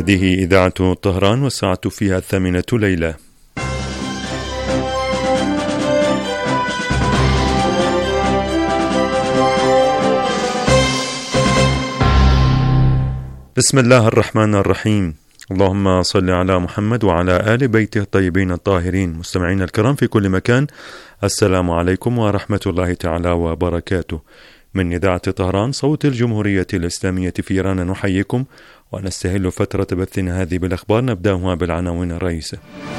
هذه إذاعة طهران والساعة فيها 8 ليلة. بسم الله الرحمن الرحيم. اللهم صل على محمد وعلى آل بيته الطيبين الطاهرين. مستمعينا الكرام في كل مكان، السلام عليكم ورحمة الله تعالى وبركاته. من إذاعة طهران صوت الجمهورية الإسلامية في إيران نحييكم ونستهل فترة بثنا هذه بالأخبار، نبدأها بالعناوين الرئيسة.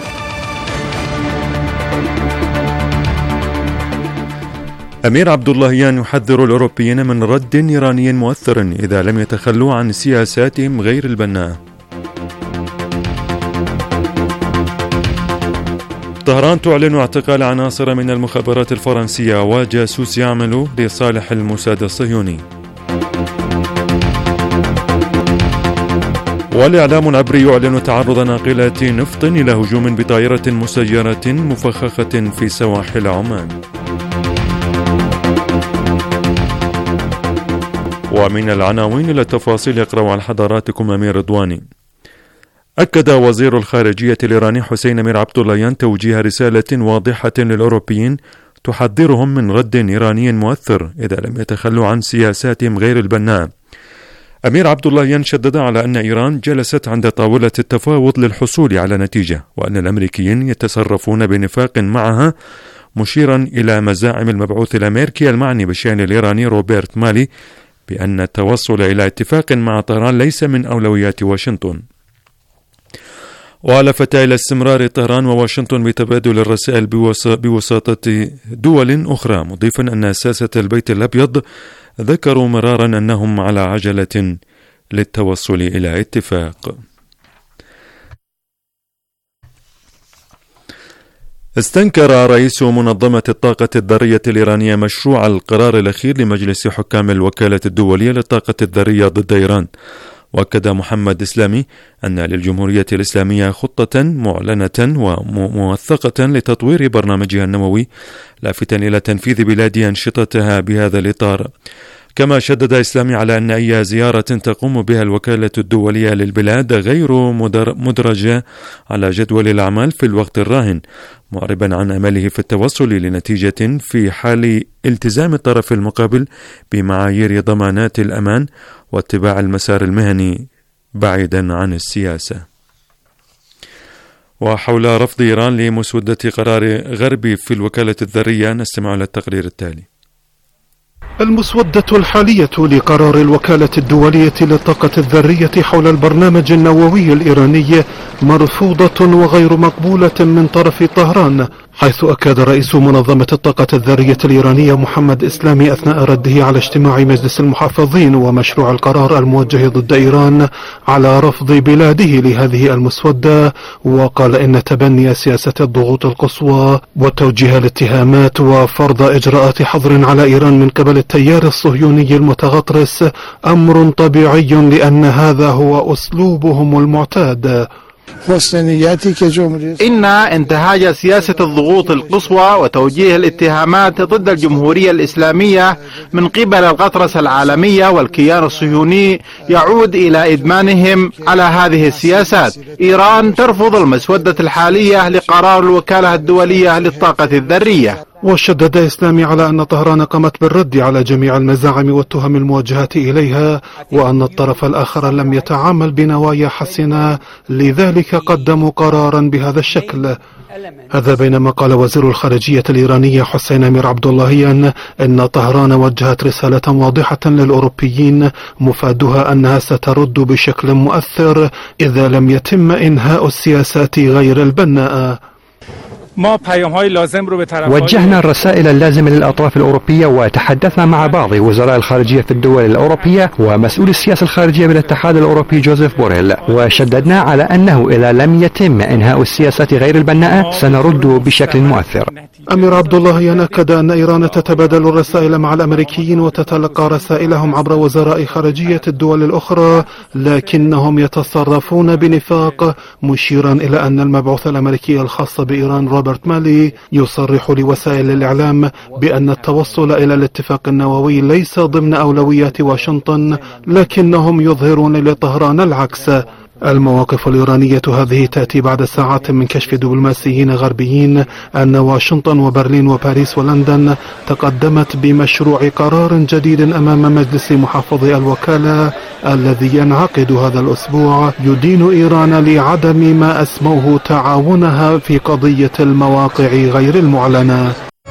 أمير عبد اللهيان يحذر الأوروبيين من رد إيراني مؤثر إذا لم يتخلوا عن سياساتهم غير البناءة. طهران تعلن اعتقال عناصر من المخابرات الفرنسية وجاسوس يعمل لصالح الموساد الصهيوني. والإعلام العبري يعلن تعرض ناقلات نفط إلى هجوم بطائرة مسيرة مفخخة في سواحل عمان. ومن العناوين إلى التفاصيل يقرأ عن حضراتكم أمير رضواني. أكد وزير الخارجية الإيراني حسين أمير عبد اللهيان توجيه رسالة واضحة للأوروبيين تحذرهم من رد إيراني مؤثر إذا لم يتخلوا عن سياساتهم غير البناءة. أمير عبد اللهيان شدد على أن إيران جلست عند طاولة التفاوض للحصول على نتيجة، وأن الأمريكيين يتصرفون بنفاق معها، مشيرا إلى مزاعم المبعوث الأمريكي المعني بالشأن الإيراني روبرت مالي بأن التوصل إلى اتفاق مع طهران ليس من أولويات واشنطن. ولفت إلى استمرار طهران وواشنطن بتبادل الرسائل بوساطة دول أخرى، مضيفا أن ساسة البيت الأبيض ذكروا مرارا أنهم على عجلة للتوصل إلى اتفاق. استنكر رئيس منظمة الطاقة الذرية الإيرانية مشروع القرار الأخير لمجلس حكام الوكالة الدولية للطاقة الذرية ضد إيران. وأكد محمد إسلامي أن للجمهورية الإسلامية خطة معلنة وموثقة لتطوير برنامجها النووي، لافتا إلى تنفيذ بلاد أنشطتها بهذا الإطار. كما شدد إسلامي على أن أي زيارة تقوم بها الوكالة الدولية للبلاد غير مدرجة على جدول الأعمال في الوقت الراهن، معربا عن أمله في التوصل لنتيجة في حال التزام الطرف المقابل بمعايير ضمانات الأمان واتباع المسار المهني بعيدا عن السياسة. وحول رفض إيران لمسودة قرار غربي في الوكالة الذرية نستمع إلى التقرير التالي. المسودة الحالية لقرار الوكالة الدولية للطاقة الذرية حول البرنامج النووي الإيراني مرفوضة وغير مقبولة من طرف طهران، حيث أكد رئيس منظمة الطاقة الذرية الإيرانية محمد إسلامي أثناء رده على اجتماع مجلس المحافظين ومشروع القرار الموجه ضد إيران على رفض بلاده لهذه المسودة، وقال إن تبني سياسة الضغوط القصوى وتوجيه الاتهامات وفرض إجراءات حظر على إيران من قبل التيار الصهيوني المتغطرس أمر طبيعي، لأن هذا هو أسلوبهم المعتاد. إن انتهاج سياسة الضغوط القصوى وتوجيه الاتهامات ضد الجمهورية الإسلامية من قبل الغطرسة العالمية والكيان الصهيوني يعود إلى إدمانهم على هذه السياسات. إيران ترفض المسودة الحالية لقرار الوكالة الدولية للطاقة الذرية. وشدد إسلامي على أن طهران قامت بالرد على جميع المزاعم والتهم الموجهة إليها، وأن الطرف الآخر لم يتعامل بنوايا حسنة، لذلك قدموا قرارا بهذا الشكل. هذا بينما قال وزير الخارجية الإيرانية حسين أمير عبد اللهيان إن طهران وجهت رسالة واضحة للأوروبيين مفادها أنها سترد بشكل مؤثر إذا لم يتم إنهاء السياسات غير البناءة. وجهنا الرسائل اللازمة للأطراف الأوروبية وتحدثنا مع بعض وزراء الخارجية في الدول الأوروبية ومسؤول السياسة الخارجية بالاتحاد الأوروبي جوزيف بوريل، وشددنا على أنه إذا لم يتم إنهاء السياسات غير البناءة سنرد بشكل مؤثر. أمير عبد اللهيان أكد أن إيران تتبادل الرسائل مع الأمريكيين وتتلقى رسائلهم عبر وزراء خارجية الدول الأخرى، لكنهم يتصرفون بنفاق، مشيرا إلى أن المبعوث الأمريكي الخاص بإيران روبرت مالي يصرح لوسائل الإعلام بأن التوصل إلى الاتفاق النووي ليس ضمن أولويات واشنطن، لكنهم يظهرون لطهران العكس. المواقف الإيرانية هذه تأتي بعد ساعات من كشف دبلوماسيين غربيين أن واشنطن وبرلين وباريس ولندن تقدمت بمشروع قرار جديد أمام مجلس محافظي الوكالة الذي ينعقد هذا الأسبوع يدين إيران لعدم ما أسموه تعاونها في قضية المواقع غير المعلنة.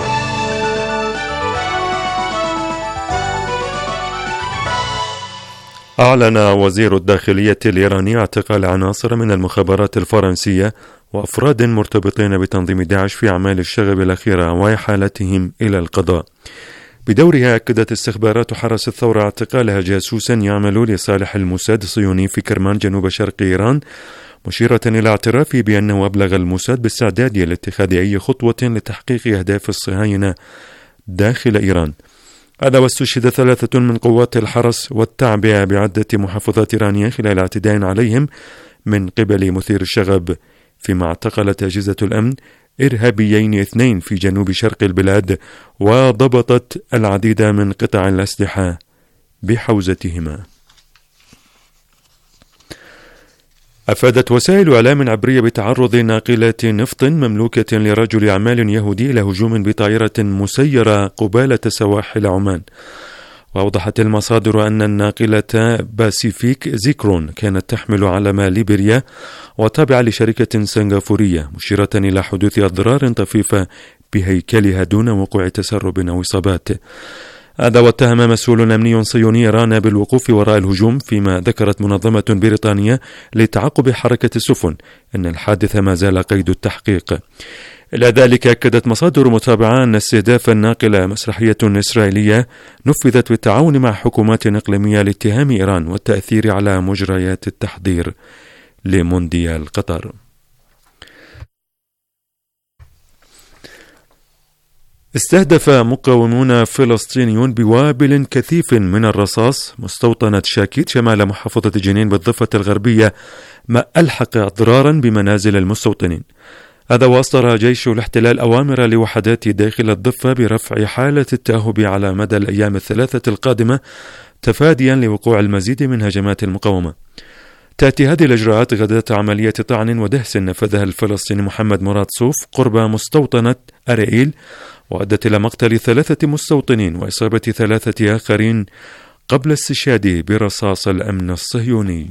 أعلن وزير الداخلية الإيراني اعتقال عناصر من المخابرات الفرنسية وأفراد مرتبطين بتنظيم داعش في أعمال الشغب الأخيرة وإحالتهم إلى القضاء. بدورها أكدت استخبارات حرس الثورة اعتقالها جاسوسا يعمل لصالح الموساد الصهيوني في كرمان جنوب شرق إيران، مشيرة إلى اعترافه بأنه أبلغ الموساد باستعداد لاتخاذ أي خطوة لتحقيق أهداف الصهاينة داخل إيران. هذا واستشهد 3 من قوات الحرس والتعبئة بعدة محافظات إيرانية خلال اعتداء عليهم من قبل مثير الشغب، فيما اعتقلت أجهزة الأمن إرهابيين 2 في جنوب شرق البلاد وضبطت العديد من قطع الأسلحة بحوزتهما. أفادت وسائل إعلام عبرية بتعرض ناقلة نفط مملوكة لرجل أعمال يهودي إلى هجوم بطائرة مسيرة قبالة سواحل عمان. وأوضحت المصادر أن الناقلة باسيفيك زيكرون كانت تحمل علم ليبيريا وتابعة لشركة سنغافورية، مشيرة إلى حدوث أضرار طفيفة بهيكلها دون وقوع تسرب أو إصابات. هذا واتهم مسؤول أمني صهيوني إيران بالوقوف وراء الهجوم، فيما ذكرت منظمة بريطانية لتعقب حركة السفن أن الحادث ما زال قيد التحقيق. إلى ذلك أكدت مصادر متابعة أن استهداف الناقلة مسرحية إسرائيلية نفذت بالتعاون مع حكومات إقليمية لاتهام إيران والتأثير على مجريات التحضير لمونديال قطر. استهدف مقاومون فلسطينيون بوابل كثيف من الرصاص مستوطنة شاكيت شمال محافظة جنين بالضفة الغربية، ما ألحق أضرارا بمنازل المستوطنين. هذا وأصدر جيش الاحتلال أوامر لوحدات داخل الضفة برفع حالة التأهب على مدى الأيام 3 القادمة تفاديا لوقوع المزيد من هجمات المقاومة. تأتي هذه الإجراءات غداة عملية طعن ودهس نفذها الفلسطيني محمد مراد صوف قرب مستوطنة أرائيل، وأدت إلى مقتل 3 مستوطنين وإصابة 3 آخرين قبل استشهاده برصاص الأمن الصهيوني.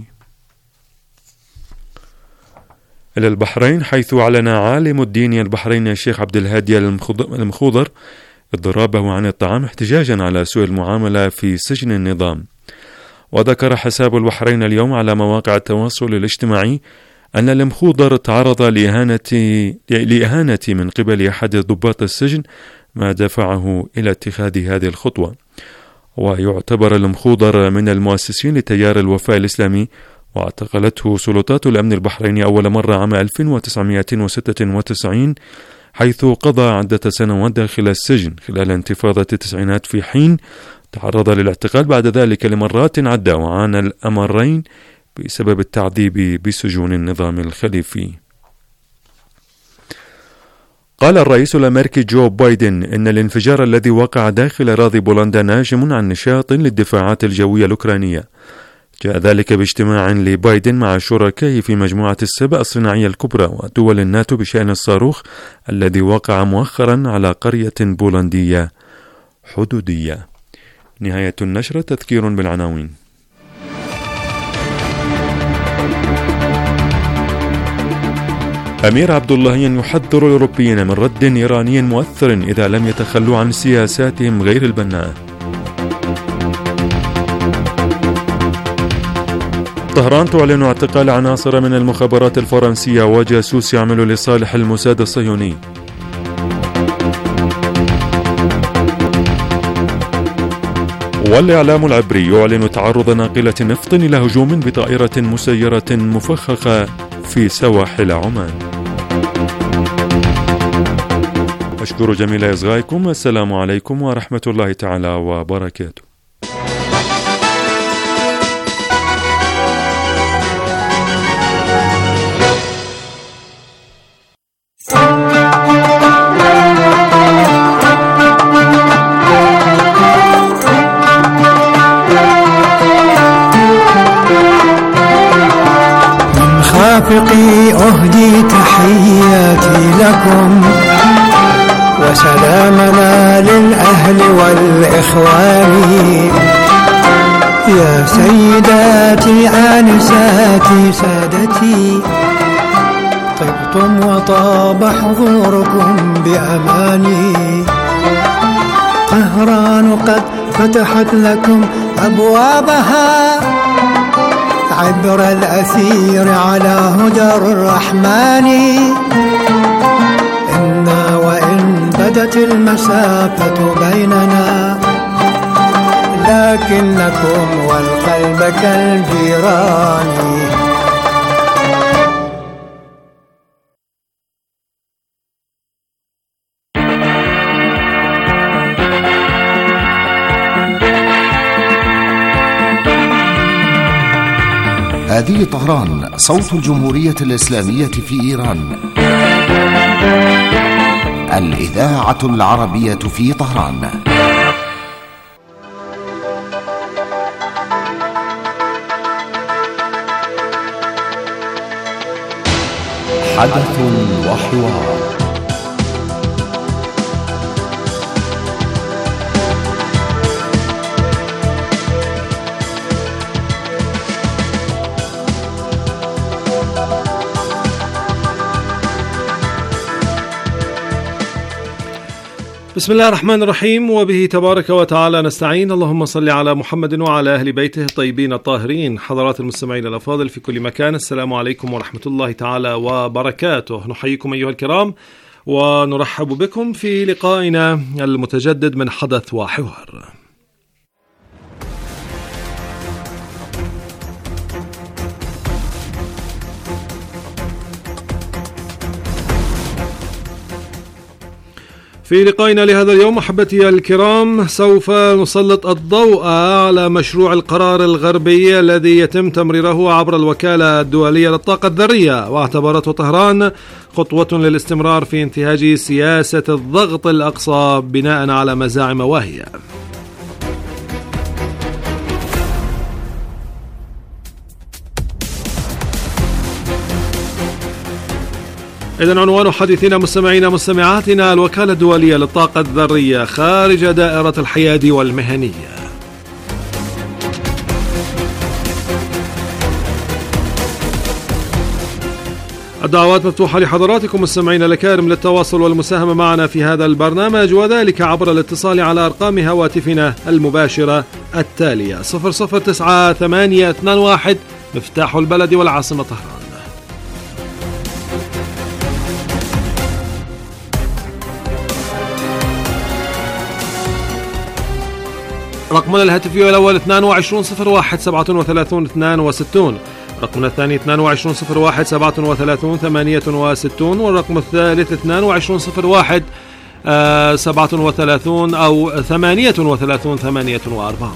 إلى البحرين، حيث أعلن عالم الدين البحريني الشيخ عبد الهادي المخوضر اضرابه عن الطعام احتجاجا على سوء المعاملة في سجن النظام. وذكر حساب البحرين اليوم على مواقع التواصل الاجتماعي أن المخوضر تعرض لإهانة من قبل أحد ضباط السجن، ما دفعه إلى اتخاذ هذه الخطوة. ويعتبر المخوضر من المؤسسين لتيار الوفاء الإسلامي، واعتقلته سلطات الأمن البحريني أول مرة عام 1996، حيث قضى عدة سنوات داخل السجن خلال انتفاضة التسعينات، في حين تعرض للاعتقال بعد ذلك لمرات عدة، وعانى الأمرين بسبب التعذيب بسجون النظام الخليفي. قال الرئيس الأمريكي جو بايدن إن الانفجار الذي وقع داخل أراضي بولندا ناجم عن نشاط للدفاعات الجوية الأوكرانية. جاء ذلك باجتماع لبايدن مع شركائه في مجموعة ال7 الصناعية الكبرى ودول الناتو بشأن الصاروخ الذي وقع مؤخرا على قرية بولندية حدودية. نهاية النشرة. تذكير بالعناوين. أمير عبد اللهيان يحذر الأوروبيين من رد إيراني مؤثر إذا لم يتخلوا عن سياساتهم غير البناءة. طهران تعلن اعتقال عناصر من المخابرات الفرنسية وجاسوس يعمل لصالح الموساد الصهيوني. والإعلام العبري يعلن تعرض ناقلة نفط إلى هجوم بطائرة مسيرة مفخخة في سواحل عمان. أشكر جميل إصغائكم. السلام عليكم ورحمة الله تعالى وبركاته. أهدي تحياتي لكم وسلامنا للأهل والإخوان. يا سيداتي آنساتي سادتي طبتم وطاب حضوركم بأماني. طهران قد فتحت لكم أبوابها عبر الأثير على هدى الرحمن. إنا وإن بدت المسافة بيننا لكنكم والقلب كالجيران. هذه طهران، صوت الجمهورية الإسلامية في إيران، الإذاعة العربية في طهران. حدث وحوار. بسم الله الرحمن الرحيم، وبه تبارك وتعالى نستعين. اللهم صل على محمد وعلى أهل بيته الطيبين الطاهرين. حضرات المستمعين الأفاضل في كل مكان، السلام عليكم ورحمة الله تعالى وبركاته. نحييكم أيها الكرام ونرحب بكم في لقائنا المتجدد من حدث وحوار. في لقائنا لهذا اليوم أحبتي الكرام سوف نسلط الضوء على مشروع القرار الغربي الذي يتم تمريره عبر الوكالة الدولية للطاقة الذرية، واعتبرته طهران خطوة للاستمرار في انتهاج سياسة الضغط الأقصى بناء على مزاعم واهية. إذن عنوان حديثنا مستمعينا مستمعاتنا: الوكالة الدولية للطاقة الذرية خارج دائرة الحياد والمهنية. الدعوات مفتوحة لحضراتكم مستمعينا الكرام للتواصل والمساهمة معنا في هذا البرنامج، وذلك عبر الاتصال على أرقام هواتفنا المباشرة التالية: 009821 مفتاح البلد والعاصمة طهران، رقمنا الهاتفي الأول 2201373262، رقمنا الثاني 22013738، والرقم الثالث 220137 أو 3838.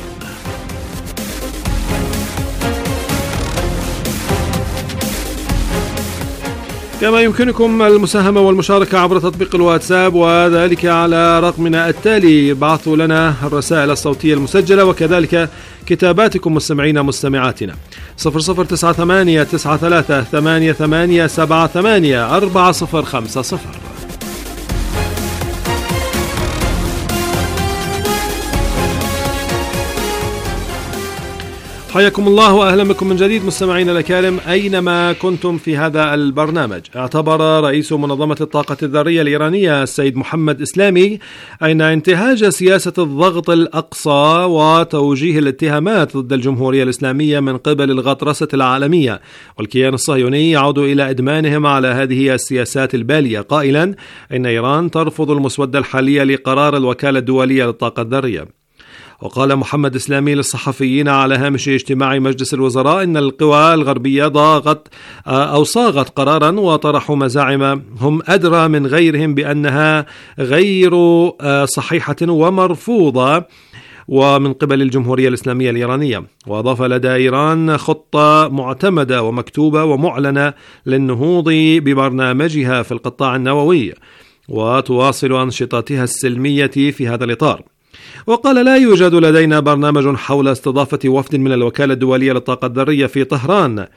كما يمكنكم المساهمة والمشاركة عبر تطبيق الواتساب، وذلك على رقمنا التالي: بعثوا لنا الرسائل الصوتية المسجلة وكذلك كتاباتكم مستمعين مستمعاتنا 00983888784050. حياكم الله وأهلا بكم من جديد مستمعين الأكارم أينما كنتم في هذا البرنامج. اعتبر رئيس منظمة الطاقة الذرية الإيرانية السيد محمد إسلامي أن انتهاج سياسة الضغط الأقصى وتوجيه الاتهامات ضد الجمهورية الإسلامية من قبل الغطرسة العالمية والكيان الصهيوني يعود إلى إدمانهم على هذه السياسات البالية، قائلا إن إيران ترفض المسودة الحالية لقرار الوكالة الدولية للطاقة الذرية. وقال محمد إسلامي للصحفيين على هامش اجتماع مجلس الوزراء إن القوى الغربية صاغت قرارا وطرحوا مزاعم هم أدرى من غيرهم بأنها غير صحيحة ومرفوضة ومن قبل الجمهورية الإسلامية الإيرانية. وأضاف: لدى إيران خطة معتمدة ومكتوبة ومعلنة للنهوض ببرنامجها في القطاع النووي، وتواصل أنشطتها السلمية في هذا الإطار. وقال: لا يوجد لدينا برنامج حول استضافة وفد من الوكالة الدولية للطاقة الذرية في طهران،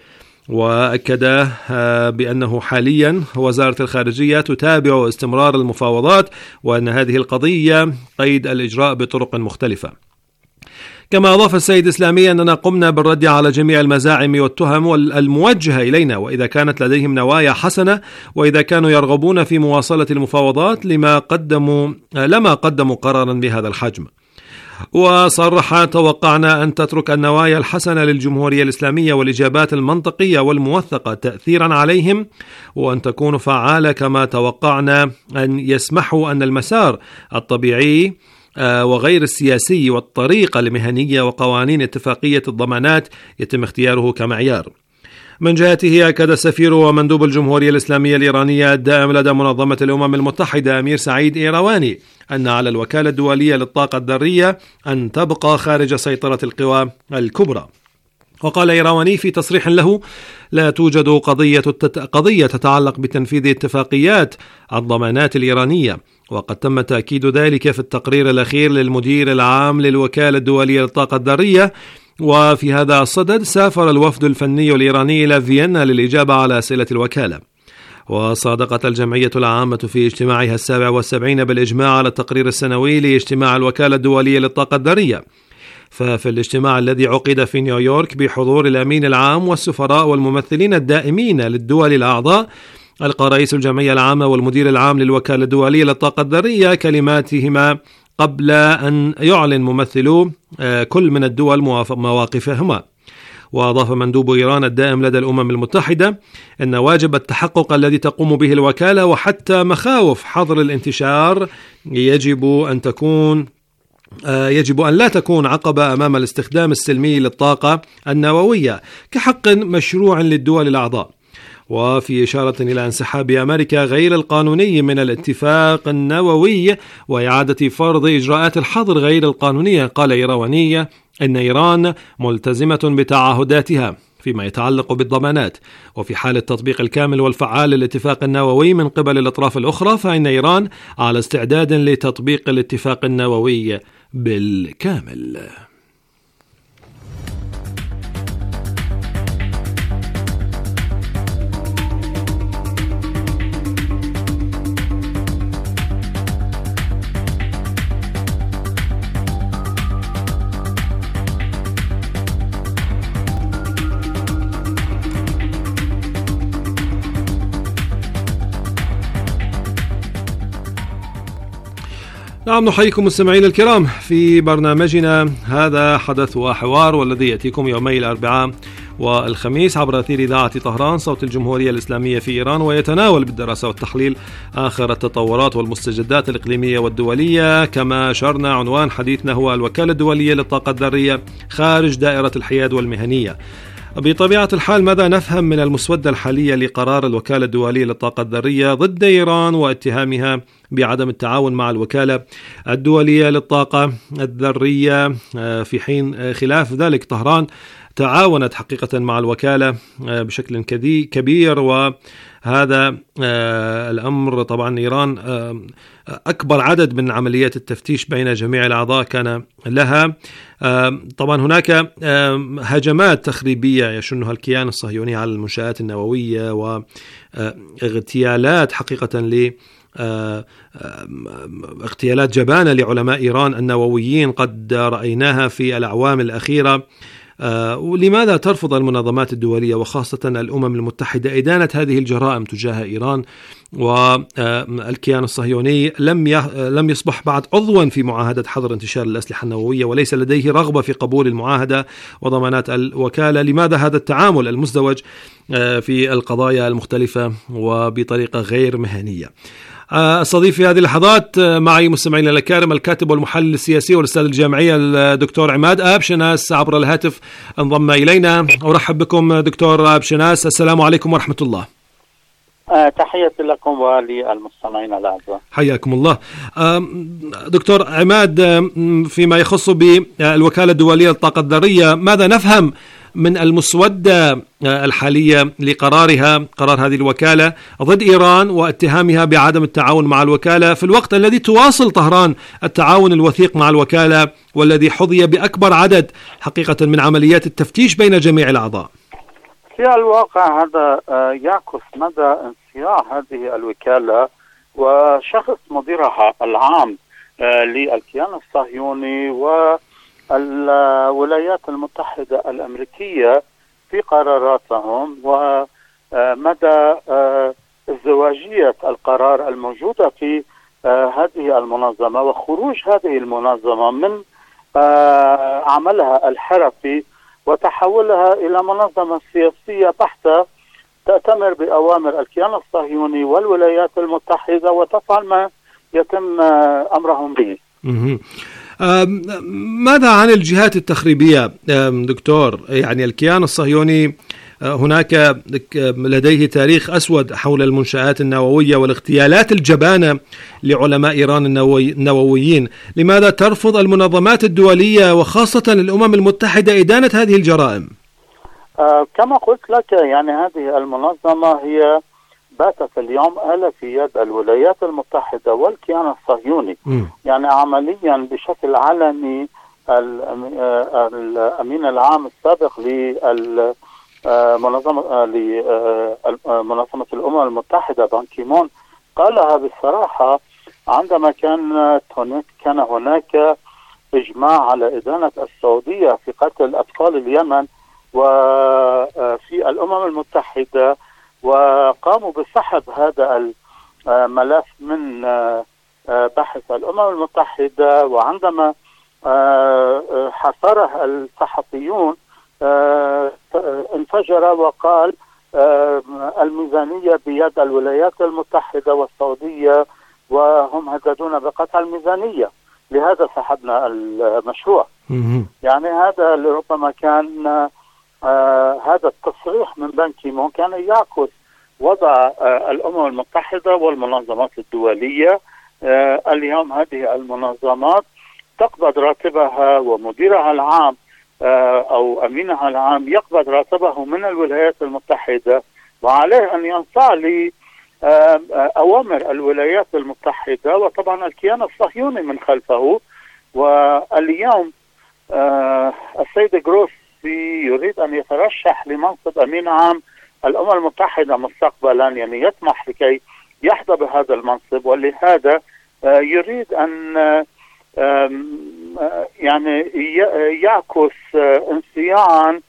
وأكد بأنه حاليا وزارة الخارجية تتابع استمرار المفاوضات وأن هذه القضية قيد الإجراء بطرق مختلفة. كما أضاف السيد إسلامي أننا قمنا بالرد على جميع المزاعم والتهم الموجهة إلينا، وإذا كانت لديهم نوايا حسنة وإذا كانوا يرغبون في مواصلة المفاوضات لما قدموا قرارا بهذا الحجم. وصرح: توقعنا أن تترك النوايا الحسنة للجمهورية الإسلامية والإجابات المنطقية والموثقة تأثيرا عليهم، وأن تكون فعالة، كما توقعنا أن يسمحوا أن المسار الطبيعي وغير السياسي والطريقة المهنية وقوانين اتفاقية الضمانات يتم اختياره كمعيار. من جهته أكد السفير ومندوب الجمهورية الإسلامية الإيرانية الدائم لدى منظمة الأمم المتحدة أمير سعيد إيرواني أن على الوكالة الدولية للطاقة الذرية أن تبقى خارج سيطرة القوى الكبرى. وقال إيرواني في تصريح له: لا توجد قضية تتعلق بتنفيذ اتفاقيات الضمانات الإيرانية، وقد تم تأكيد ذلك في التقرير الأخير للمدير العام للوكالة الدولية للطاقة الذرية. وفي هذا الصدد سافر الوفد الفني الإيراني إلى فيينا للإجابة على أسئلة الوكالة. وصادقت الجمعية العامة في اجتماعها 77 بالإجماع على التقرير السنوي لاجتماع الوكالة الدولية للطاقة الذرية. ففي الاجتماع الذي عقد في نيويورك بحضور الأمين العام والسفراء والممثلين الدائمين للدول الأعضاء، ألقى رئيس الجمعية العامة والمدير العام للوكالة الدولية للطاقة الذرية كلماتهما قبل أن يعلن ممثلو كل من الدول مواقفهما. وأضاف مندوب إيران الدائم لدى الأمم المتحدة أن واجب التحقق الذي تقوم به الوكالة وحتى مخاوف حظر الانتشار يجب أن لا تكون عقبة أمام الاستخدام السلمي للطاقة النووية كحق مشروع للدول الأعضاء. وفي إشارة إلى انسحاب أمريكا غير القانوني من الاتفاق النووي وإعادة فرض إجراءات الحظر غير القانونية، قال إيرواني أن إيران ملتزمة بتعهداتها فيما يتعلق بالضمانات، وفي حال التطبيق الكامل والفعال للاتفاق النووي من قبل الأطراف الأخرى فإن إيران على استعداد لتطبيق الاتفاق النووي بالكامل. نعم، نحييكم مستمعين الكرام في برنامجنا هذا حدث وحوار، والذي يأتيكم يومي الأربعاء والخميس عبر أثير إذاعة طهران صوت الجمهورية الإسلامية في إيران، ويتناول بالدراسة والتحليل آخر التطورات والمستجدات الإقليمية والدولية. كما أشرنا، عنوان حديثنا هو الوكالة الدولية للطاقة الذرية خارج دائرة الحياد والمهنية. بطبيعة الحال، ماذا نفهم من المسودة الحالية لقرار الوكالة الدولية للطاقة الذرية ضد إيران واتهامها بعدم التعاون مع الوكالة الدولية للطاقة الذرية، في حين خلاف ذلك طهران تعاونت حقيقة مع الوكالة بشكل كبير، وهذا الأمر طبعا إيران أكبر عدد من عمليات التفتيش بين جميع الأعضاء كان لها. طبعا هناك هجمات تخريبية يشنها الكيان الصهيوني على المنشآت النووية واغتيالات حقيقة اغتيالات جبانة لعلماء إيران النوويين قد رأيناها في الأعوام الأخيرة. ولماذا ترفض المنظمات الدولية وخاصة الأمم المتحدة إدانة هذه الجرائم تجاه إيران؟ والكيان الصهيوني لم يصبح بعد عضوا في معاهدة حظر انتشار الأسلحة النووية، وليس لديه رغبة في قبول المعاهدة وضمانات الوكالة. لماذا هذا التعامل المزدوج في القضايا المختلفة وبطريقة غير مهنية؟ استضيف في هذه اللحظات معي مستمعينا الكرام الكاتب والمحلل السياسي والأستاذ الجامعية الدكتور عماد أبشناس عبر الهاتف انضم إلينا. أرحب بكم دكتور أبشناس، السلام عليكم ورحمة الله. تحياتي لكم وللمستمعين الأعزاء. حياكم الله. دكتور عماد، فيما يخص بالوكالة الدولية للطاقة الذرية، ماذا نفهم من المسودة الحالية لقرار هذه الوكالة ضد إيران واتهامها بعدم التعاون مع الوكالة في الوقت الذي تواصل طهران التعاون الوثيق مع الوكالة والذي حظي بأكبر عدد حقيقة من عمليات التفتيش بين جميع الأعضاء؟ في الواقع هذا يعكس مدى انصياع هذه الوكالة وشخص مديرها العام للكيان الصهيوني والولايات المتحدة الأمريكية في قراراتهم، ومدى ازدواجية القرار الموجودة في هذه المنظمة وخروج هذه المنظمة من عملها الحرفي وتحولها إلى منظمة سياسية بحتة تأتمر بأوامر الكيان الصهيوني والولايات المتحدة وتفعل ما يتم أمرهم به. ماذا عن الجهات التخريبية دكتور؟ يعني الكيان الصهيوني هناك لديه تاريخ أسود حول المنشآت النووية والاغتيالات الجبانة لعلماء إيران النوويين. لماذا ترفض المنظمات الدولية وخاصة الأمم المتحدة إدانة هذه الجرائم؟ كما قلت لك، يعني هذه المنظمة هي باتت اليوم آلة في يد الولايات المتحدة والكيان الصهيوني. يعني عمليا بشكل علني الأمين العام السابق لمنظمة الأمم المتحدة بان كيمون قالها بصراحة عندما كان هناك إجماع على إدانة السعودية في قتل أطفال اليمن وفي الأمم المتحدة، وقاموا بسحب هذا الملف من بحث الأمم المتحدة. وعندما حصره الصحفيون انفجر وقال الميزانية بيد الولايات المتحدة والسعودية وهم هددون بقطع الميزانية، لهذا سحبنا المشروع. يعني هذا لربما كان هذا التصريح من بان كيمون كان يعكس وضع الأمم المتحدة والمنظمات الدولية. اليوم هذه المنظمات تقبض راتبها ومديرها العام أو أمينها العام يقبض راتبه من الولايات المتحدة، وعليه أن ينصاع لأوامر الولايات المتحدة وطبعا الكيان الصهيوني من خلفه. واليوم السيد جروسي يريد أن يترشح لمنصب أمين عام الأمم المتحدة مستقبلا، يعني يطمح لكي يحظى بهذا المنصب، ولهذا يريد أن يعني يعكس انصياعا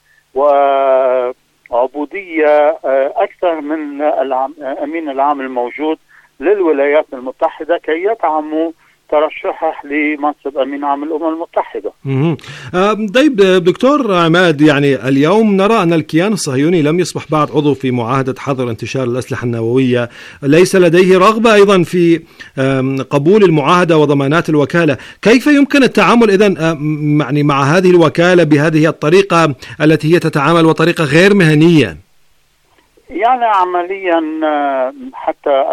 وعبودية أكثر من الأمين العام الموجود للولايات المتحدة كي يدعموا ترشحه لمنصب أمين عام الأمم المتحدة. طيب دكتور عماد، يعني اليوم نرى أن الكيان الصهيوني لم يصبح بعد عضو في معاهدة حظر انتشار الأسلحة النووية، ليس لديه رغبة أيضا في قبول المعاهدة وضمانات الوكالة. كيف يمكن التعامل إذن يعني مع هذه الوكالة بهذه الطريقة التي هي تتعامل وطريقة غير مهنية؟ يعني عمليا حتى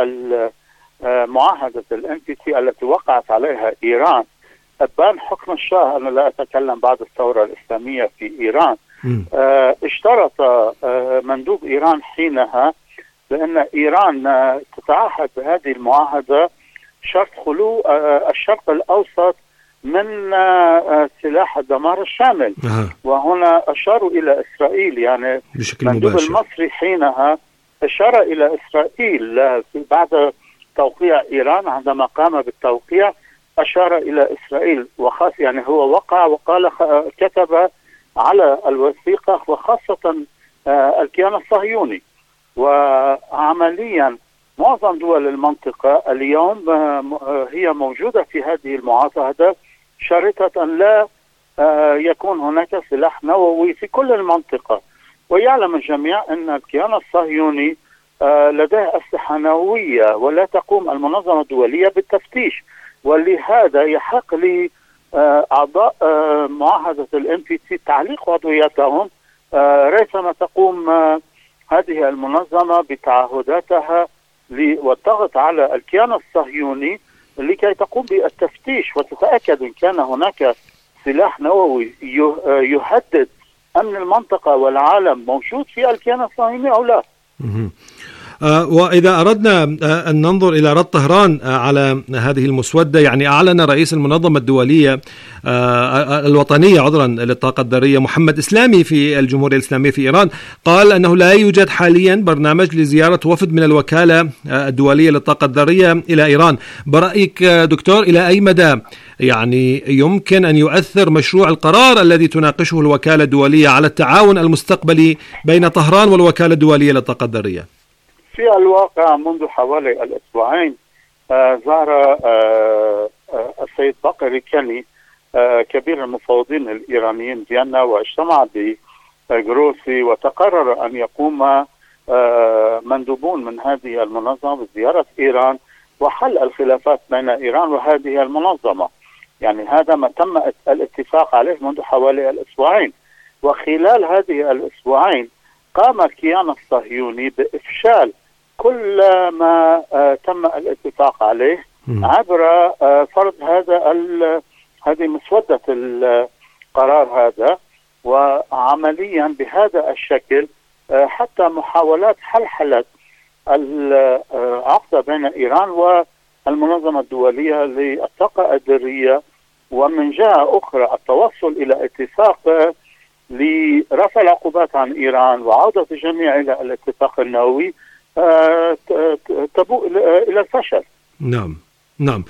معاهدة NPT التي وقعت عليها إيران أبان حكم الشاه، أنا لا أتكلم بعد الثورة الإسلامية في إيران، اشترط مندوب إيران حينها بأن إيران تتعهد بهذه المعاهدة شرط خلو الشرق الأوسط من سلاح الدمار الشامل. وهنا أشاروا إلى إسرائيل، يعني المندوب المصري حينها أشار إلى إسرائيل بعد توقيع إيران. عندما قام بالتوقيع أشار إلى إسرائيل، وخاص يعني هو وقع وقال كتب على الوثيقة وخاصة الكيان الصهيوني. وعمليا معظم دول المنطقة اليوم هي موجودة في هذه المعاهدة شرطة أن لا يكون هناك سلاح نووي في كل المنطقة. ويعلم الجميع أن الكيان الصهيوني لديه أسلحة نووية ولا تقوم المنظمة الدولية بالتفتيش، ولهذا يحق لأعضاء معاهدة NPT تعليق عضويتهم ريثما تقوم هذه المنظمة بتعهداتها والضغط على الكيان الصهيوني لكي تقوم بالتفتيش وتتأكد إن كان هناك سلاح نووي يهدد أمن المنطقة والعالم موجود في الكيان الصهيوني أو لا. وإذا أردنا أن ننظر إلى رد طهران على هذه المسودة، يعني أعلن رئيس المنظمة الدولية الوطنية للطاقة الذرية محمد إسلامي في الجمهورية الإسلامية في إيران، قال أنه لا يوجد حاليا برنامج لزيارة وفد من الوكالة الدولية للطاقة الذرية إلى إيران. برأيك دكتور، إلى أي مدى يعني يمكن أن يؤثر مشروع القرار الذي تناقشه الوكالة الدولية على التعاون المستقبلي بين طهران والوكالة الدولية للطاقة الذرية؟ في الواقع منذ حوالي الأسبوعين زار السيد باقر كاني كبير المفوضين الإيرانيين فيينا، واجتمع بجروسي، وتقرر أن يقوم مندوبون من هذه المنظمة بزيارة إيران وحل الخلافات بين إيران وهذه المنظمة. يعني هذا ما تم الاتفاق عليه منذ حوالي الأسبوعين، وخلال هذه الأسبوعين قام الكيان الصهيوني بإفشال كل ما تم الاتفاق عليه عبر فرض هذه مسودة القرار هذا، وعمليا بهذا الشكل حتى محاولات حلحلة العقد بين إيران والمنظمة الدولية للطاقة الذرية، ومن جهة أخرى التوصل إلى اتفاق لرفع العقوبات عن إيران وعودة الجميع إلى الاتفاق النووي تبوء إلى الفشل. نعم.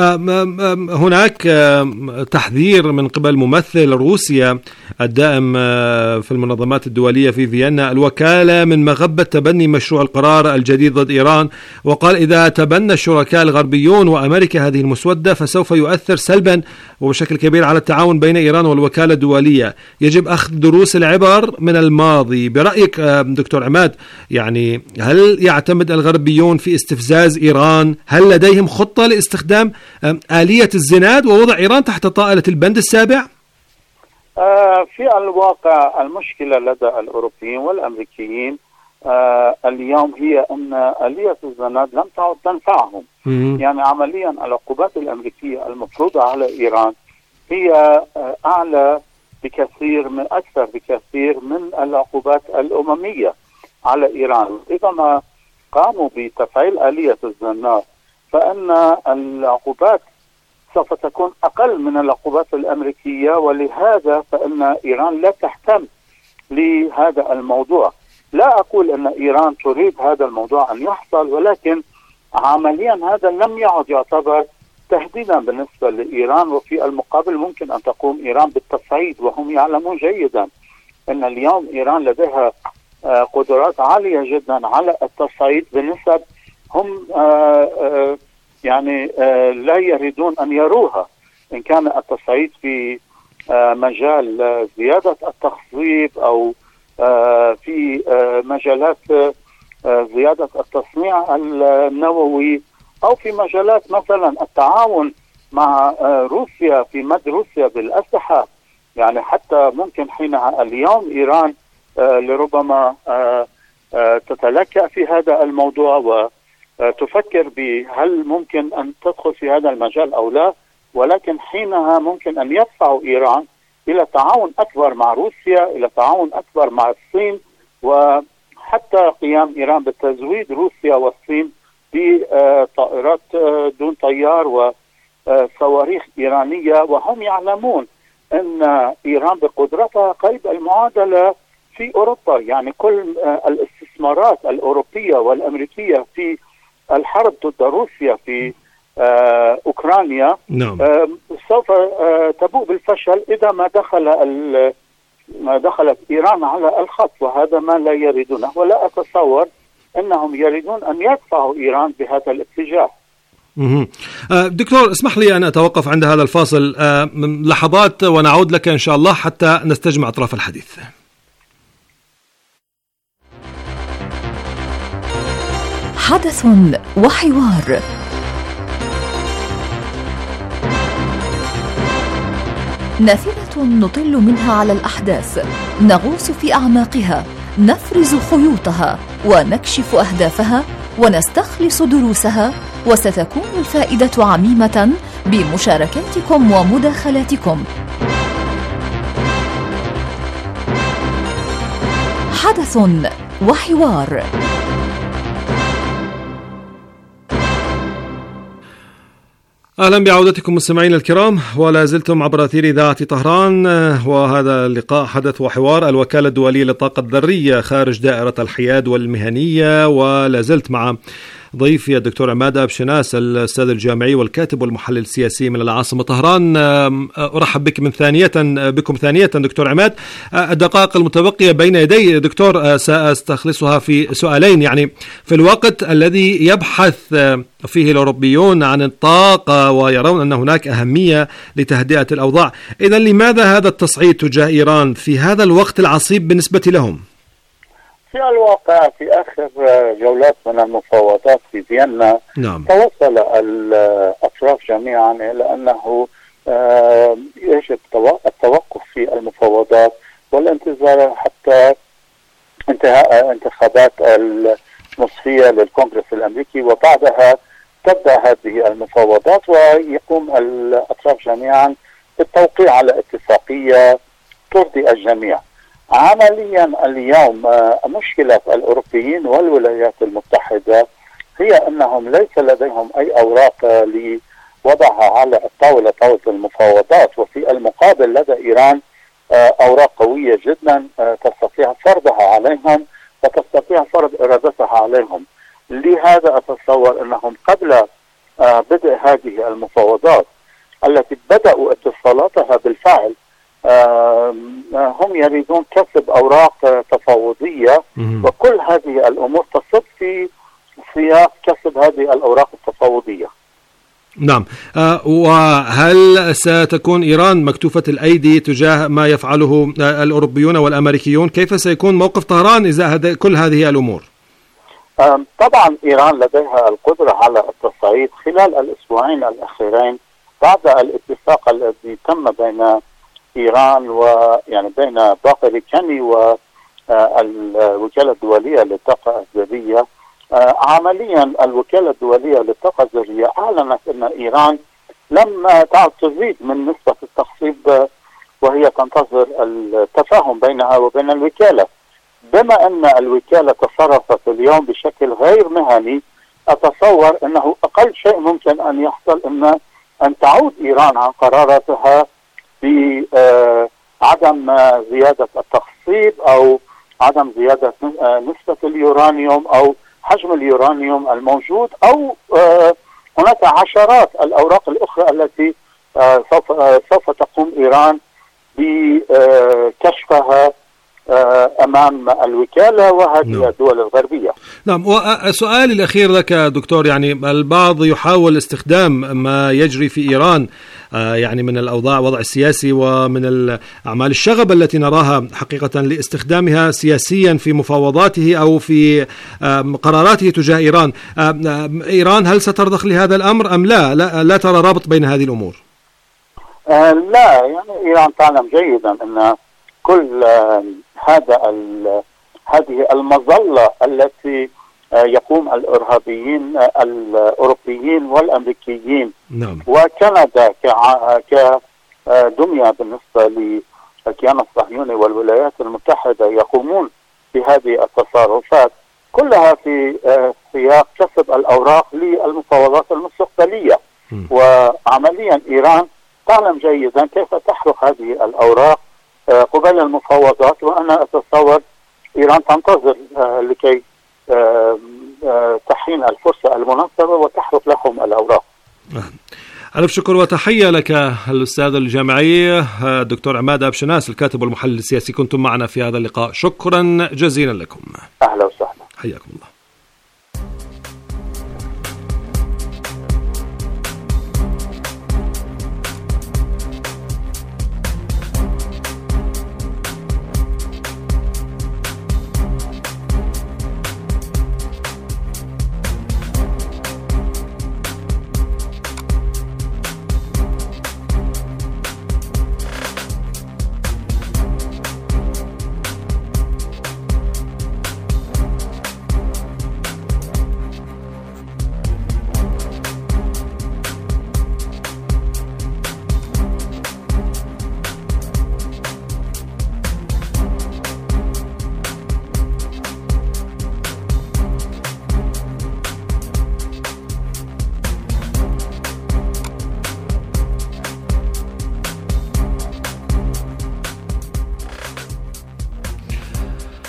هناك تحذير من قبل ممثل روسيا الدائم في المنظمات الدولية في فيينا الوكالة من مغبة تبني مشروع القرار الجديد ضد إيران، وقال إذا تبنى الشركاء الغربيون وأمريكا هذه المسودة فسوف يؤثر سلبا وبشكل كبير على التعاون بين إيران والوكالة الدولية. يجب أخذ دروس العبر من الماضي. برأيك دكتور عماد، يعني هل يعتمد الغربيون في استفزاز إيران؟ هل لديهم خطة لاستخدام آلية الزناد ووضع إيران تحت طائلة البند السابع؟ في الواقع المشكلة لدى الأوروبيين والأمريكيين اليوم هي أن آلية الزناد لم تعد تنفعهم. يعني عمليا العقوبات الأمريكية المفروضة على إيران هي أعلى بكثير من أكثر بكثير من العقوبات الأممية على إيران. إذا ما قاموا بتفعيل آلية الزناد فإن العقوبات سوف تكون أقل من العقوبات الأمريكية، ولهذا فإن إيران لا تهتم لهذا الموضوع. لا أقول أن إيران تريد هذا الموضوع أن يحصل، ولكن عمليا هذا لم يعد يعتبر تهديدا بالنسبة لإيران، وفي المقابل ممكن أن تقوم إيران بالتصعيد، وهم يعلمون جيدا أن اليوم إيران لديها قدرات عالية جدا على التصعيد بنسب هم يعني لا يريدون أن يروها، إن كان التصعيد في مجال زيادة التخصيب أو في مجالات زيادة التصنيع النووي، أو في مجالات مثلا التعاون مع روسيا في مد روسيا بالأسلحة. يعني حتى ممكن حينها اليوم إيران لربما تتلكأ في هذا الموضوع وتفكر بهل ممكن أن تدخل في هذا المجال أو لا، ولكن حينها ممكن أن يدفعوا إيران إلى تعاون أكبر مع روسيا، إلى تعاون أكبر مع الصين، وحتى قيام إيران بتزويد روسيا والصين بطائرات دون طيار وصواريخ إيرانية. وهم يعلمون أن إيران بقدرتها قيد المعادلة في أوروبا. يعني كل الاستثمارات الأوروبية والأمريكية في الحرب ضد روسيا في أوكرانيا سوف تبوء بالفشل إذا ما دخلت إيران على الخط، وهذا ما لا يريدونه. ولا أتصور أنهم يريدون أن يدفعوا إيران بهذا الاتجاه. دكتور، اسمح لي أن أتوقف عند هذا الفاصل لحظات ونعود لك إن شاء الله حتى نستجمع أطراف الحديث. حدث وحوار. نافذة نطل منها على الأحداث، نغوص في أعماقها، نفرز خيوطها ونكشف أهدافها ونستخلص دروسها، وستكون الفائدة عميمة بمشاركاتكم ومداخلاتكم. حدث وحوار. أهلا بعودتكم مستمعينا الكرام، ولا زلتم عبر أثير إذاعة طهران، وهذا اللقاء حدث وحوار الوكالة الدولية للطاقة الذرية خارج دائرة الحياد والمهنية، ولا زلت مع ضيفي الدكتور عماد أبشناس الأستاذ الجامعي والكاتب والمحلل السياسي من العاصمة طهران. أرحب بكم ثانية دكتور عماد. الدقائق المتبقية بين يدي دكتور سأستخلصها في سؤالين. يعني في الوقت الذي يبحث فيه الأوروبيون عن الطاقة ويرون أن هناك أهمية لتهدئة الأوضاع، إذن لماذا هذا التصعيد تجاه إيران في هذا الوقت العصيب بالنسبة لهم؟ في الواقع في آخر جولات من المفاوضات في فيينا توصل الأطراف جميعا إلى أنه يجب التوقف في المفاوضات والانتظار حتى انتهاء انتخابات النصفية للكونغرس الأمريكي، وبعدها تبدأ هذه المفاوضات ويقوم الأطراف جميعا بالتوقيع على اتفاقية ترضي الجميع. عمليا اليوم مشكلة الأوروبيين والولايات المتحدة هي أنهم ليس لديهم أي أوراق لوضعها على الطاولة، طاولة المفاوضات، وفي المقابل لدى إيران أوراق قوية جدا تستطيع فرضها عليهم وتستطيع فرض إرادتها عليهم. لهذا أتصور أنهم قبل بدء هذه المفاوضات التي بدأوا اتصالاتها بالفعل هم يريدون كسب أوراق تفاوضية، وكل هذه الأمور تصب في سياق كسب هذه الأوراق التفاوضية. نعم. وهل ستكون إيران مكتوفة الأيدي تجاه ما يفعله الأوروبيون والأمريكيون؟ كيف سيكون موقف طهران إذا كل هذه الأمور؟ طبعا إيران لديها القدرة على التصعيد خلال الأسبوعين الأخيرين بعد الاتفاق الذي تم بين إيران ويعني بين باقر كاني والوكالة الدولية للطاقة الذرية. عمليا الوكالة الدولية للطاقة الذرية أعلنت أن إيران لم تعد تزيد من نسبة التخصيب وهي تنتظر التفاهم بينها وبين الوكالة. بما أن الوكالة تصرفت اليوم بشكل غير مهني، أتصور أنه أقل شيء ممكن أن يحصل أن تعود إيران عن قراراتها بعدم زيادة التخصيب أو عدم زيادة نسبة اليورانيوم أو حجم اليورانيوم الموجود، أو هناك عشرات الأوراق الأخرى التي سوف تقوم إيران بكشفها أمام الوكالة وهذه الدول الغربية. نعم. وسؤالي الأخير لك دكتور، يعني البعض يحاول استخدام ما يجري في إيران يعني من الأوضاع وضع السياسي ومن الأعمال الشغب التي نراها حقيقة لاستخدامها سياسيا في مفاوضاته أو في قراراته تجاه إيران. إيران هل سترضخ لهذا الأمر أم لا ترى رابط بين هذه الأمور؟ لا، يعني إيران تعلم جيدا أن كل هذه المظلة التي يقوم الإرهابيين الأوروبيين والأمريكيين وكندا كدمية بالنسبة للكيان الصهيوني والولايات المتحدة يقومون بهذه التصرفات كلها في سياق كسب الأوراق للمفاوضات المستقبلية. وعمليا إيران تعلم جيدا كيف تحرق هذه الأوراق قبل المفاوضات، وأنا أتصور إيران تنتظر لكي تحين الفرصة المناسبة وتحرق لهم الأوراق. ألف شكر وتحية لك الأستاذ الجامعي الدكتور عماد أبشناس الكاتب والمحلل السياسي، كنتم معنا في هذا اللقاء، شكرا جزيلا لكم. أهلا وسهلا، حياكم الله.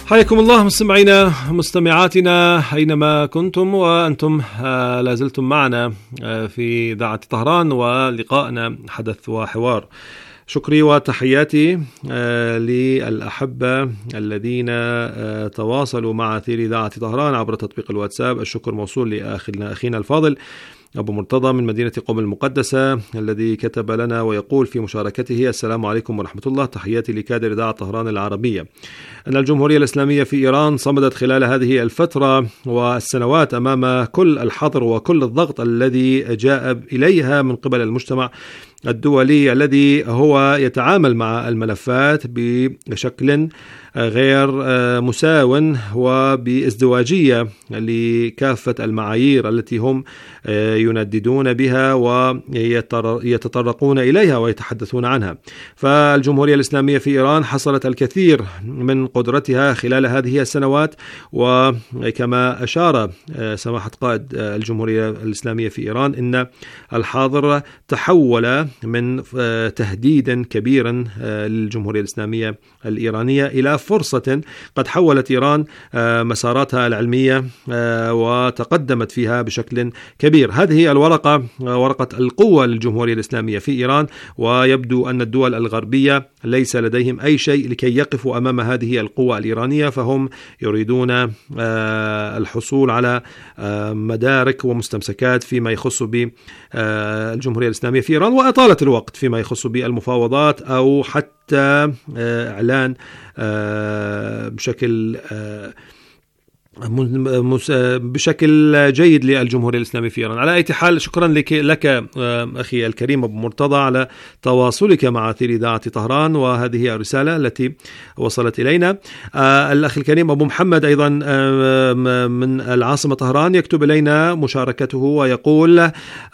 حياكم الله مستمعينا مستمعاتنا أينما كنتم، وأنتم لازلتم معنا في إذاعة طهران ولقائنا حدث وحوار. شكري وتحياتي للأحبة الذين تواصلوا مع أثير إذاعة طهران عبر تطبيق الواتساب. الشكر موصول لأخينا الفاضل أبو مرتضى من مدينة قم المقدسة الذي كتب لنا ويقول في مشاركته: السلام عليكم ورحمة الله، تحياتي لكادر إذاعة طهران العربية. أن الجمهورية الإسلامية في إيران صمدت خلال هذه الفترة والسنوات أمام كل الحظر وكل الضغط الذي جاء إليها من قبل المجتمع الدولي الذي هو يتعامل مع الملفات بشكل غير مساو وبازدواجية لكافة المعايير التي هم ينددون بها ويتطرقون إليها ويتحدثون عنها. فالجمهورية الإسلامية في إيران حصلت الكثير من قدرتها خلال هذه السنوات، وكما أشار سماحة قائد الجمهورية الإسلامية في إيران إن الحاضر تحول من تهديد كبير للجمهورية الإسلامية الإيرانية إلى فرصة قد حولت إيران مساراتها العلمية وتقدمت فيها بشكل كبير. هذه الورقة ورقة القوة للجمهورية الإسلامية في إيران، ويبدو أن الدول الغربية ليس لديهم أي شيء لكي يقفوا أمام هذه القوة الإيرانية، فهم يريدون الحصول على مدارك ومستمسكات فيما يخص بالجمهورية الإسلامية في إيران، وإطالة الوقت فيما يخص بالمفاوضات أو حتى إعلان بشكل جيد للجمهورية الإسلامية في إيران. على أي حال، شكرا لك أخي الكريم أبو مرتضى على تواصلك مع أثير إذاعة طهران وهذه الرسالة التي وصلت إلينا. الأخ الكريم أبو محمد أيضا من العاصمة طهران يكتب إلينا مشاركته ويقول: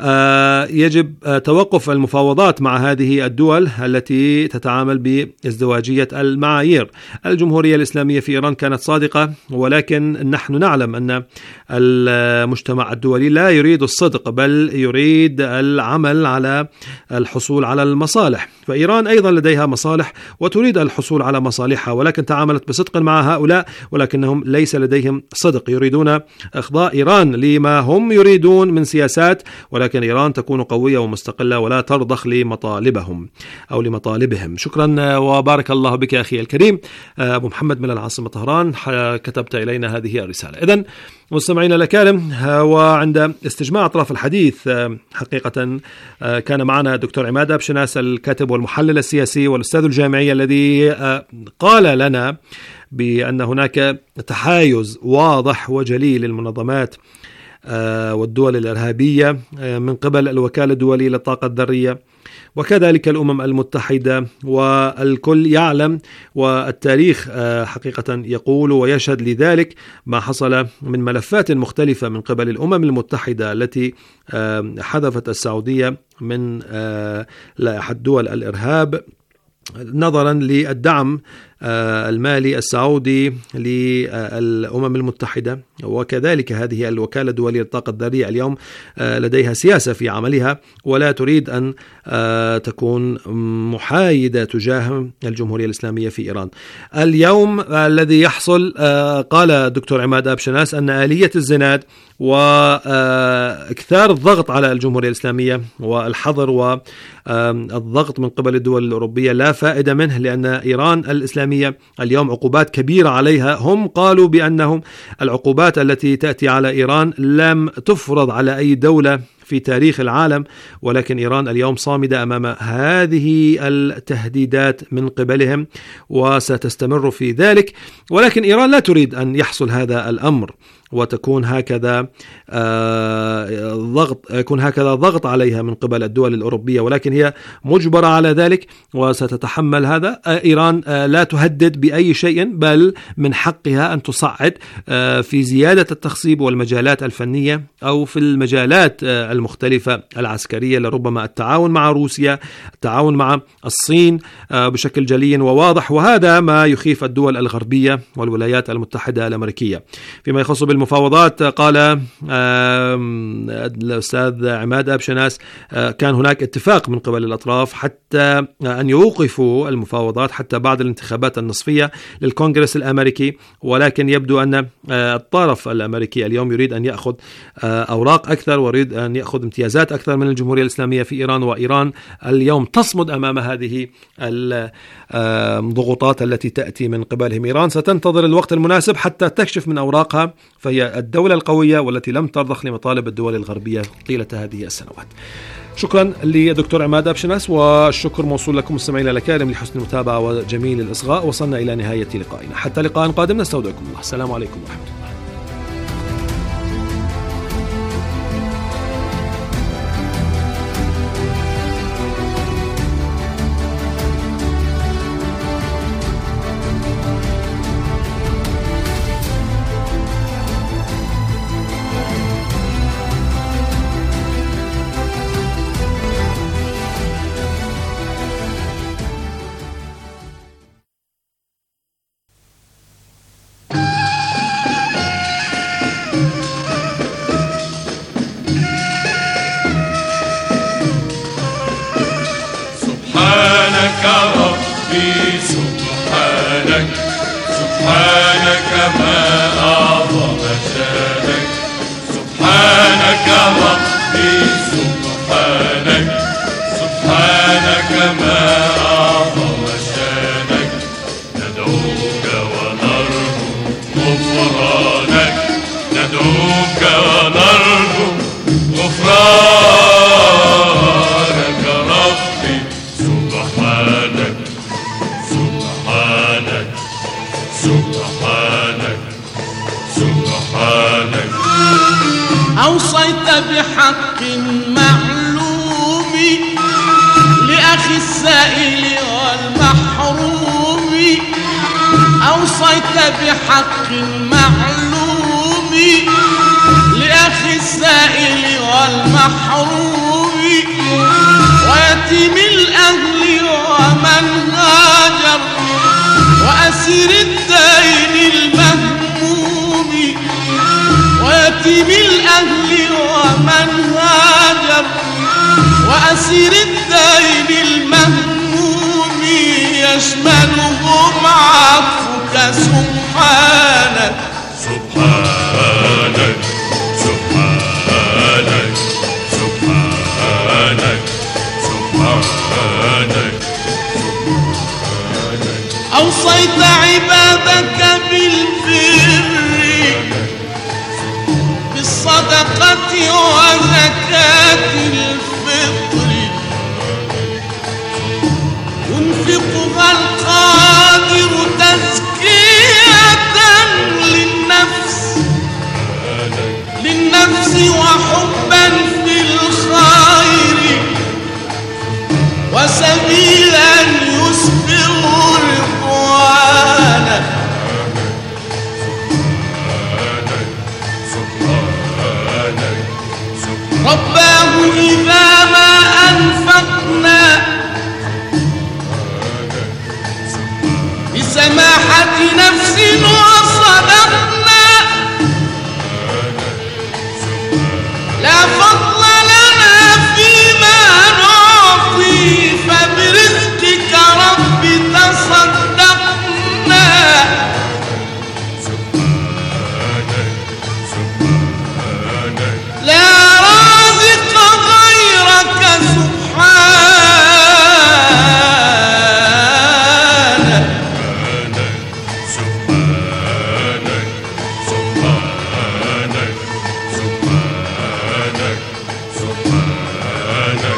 يجب توقف المفاوضات مع هذه الدول التي تتعامل بازدواجية المعايير. الجمهورية الإسلامية في إيران كانت صادقة، ولكن نحن نعلم أن المجتمع الدولي لا يريد الصدق، بل يريد العمل على الحصول على المصالح. فإيران أيضا لديها مصالح وتريد الحصول على مصالحها، ولكن تعاملت بصدق مع هؤلاء، ولكنهم ليس لديهم صدق. يريدون إخضاع إيران لما هم يريدون من سياسات، ولكن إيران تكون قوية ومستقلة ولا ترضخ لمطالبهم أو لمطالبهم. شكرا وبارك الله بك أخي الكريم أبو محمد من العاصمة طهران، كتبت إلينا هذه الرسالة. إذن مستمعينا الكرام، وعند استجماع أطراف الحديث حقيقة كان معنا دكتور عماد أبشناس الكاتب والمحلل السياسي والأستاذ الجامعي الذي قال لنا بأن هناك تحايز واضح وجلي للمنظمات والدول الإرهابية من قبل الوكالة الدولية للطاقة الذرية وكذلك الأمم المتحدة، والكل يعلم والتاريخ حقيقة يقول ويشهد لذلك ما حصل من ملفات مختلفة من قبل الأمم المتحدة التي حذفت السعودية من لائحة دول الإرهاب نظرا للدعم المالي السعودي للأمم المتحدة. وكذلك هذه الوكالة الدولية للطاقة الذرية اليوم لديها سياسة في عملها ولا تريد أن تكون محايدة تجاه الجمهورية الإسلامية في إيران. اليوم الذي يحصل، قال الدكتور عماد أبشناس أن آلية الزناد وإكثار الضغط على الجمهورية الإسلامية والحظر والضغط من قبل الدول الأوروبية لا فائدة منه، لأن إيران الإسلامية اليوم عقوبات كبيرة عليها. هم قالوا بأنهم العقوبات التي تأتي على إيران لم تفرض على أي دولة في تاريخ العالم، ولكن إيران اليوم صامدة أمام هذه التهديدات من قبلهم وستستمر في ذلك. ولكن إيران لا تريد أن يحصل هذا الأمر وتكون هكذا ضغط عليها من قبل الدول الأوروبية، ولكن هي مجبرة على ذلك وستتحمل هذا. إيران لا تهدد بأي شيء، بل من حقها أن تصعد في زيادة التخصيب والمجالات الفنية أو في المجالات المختلفة العسكرية، لربما التعاون مع روسيا، التعاون مع الصين بشكل جلي وواضح، وهذا ما يخيف الدول الغربية والولايات المتحدة الأمريكية. فيما يخص بالمفاوضات، قال الأستاذ عماد أبشناس، كان هناك اتفاق من قبل الأطراف حتى أن يوقفوا المفاوضات حتى بعد الانتخابات النصفية للكونغرس الأمريكي، ولكن يبدو أن الطرف الأمريكي اليوم يريد أن يأخذ أوراق أكثر ويريد أن يأخذ امتيازات أكثر من الجمهورية الإسلامية في إيران، وإيران اليوم تصمد أمام هذه الضغوطات التي تأتي من قبلهم. إيران ستنتظر الوقت المناسب حتى تكشف من أوراقها، فهي الدولة القوية والتي لم ترضخ لمطالب الدول الغربية طيلة هذه السنوات. شكرا لدكتور عماد أبشناس، والشكر موصول لكم مستمعينا الأكارم لحسن المتابعة وجميل الإصغاء. وصلنا إلى نهاية لقائنا، حتى لقاء قادم نستودعكم الله. السلام عليكم ورحمة الله. أوصيت بحق معلوم لأخي السائل والمحروم، أوصيت بحق معلوم لأخي السائل والمحروم، ويتيم الأهل ومن هاجر وأسير الدين المهموم، ويتيم الأهل ومن هاجر وأسير الدين المهموم، يشملهم عفوك سبحانك سبحانك سبحانك سبحانك سبحانك. أوصيت عبادك بالبر بالصدقة وزكاة الفطر، ينفقها القادر تزكية للنفس وحبا في الخير، وسبيلا يسبغ رضوانا. رباه إذا ما أنفقنا بسماحة نفس وصدقنا، لا فضل لنا فيما نعطي، فبرزقك رب تصدقنا. لا رازق غيرك سبحانك سبحانك سبحانك سبحانك سبحانك.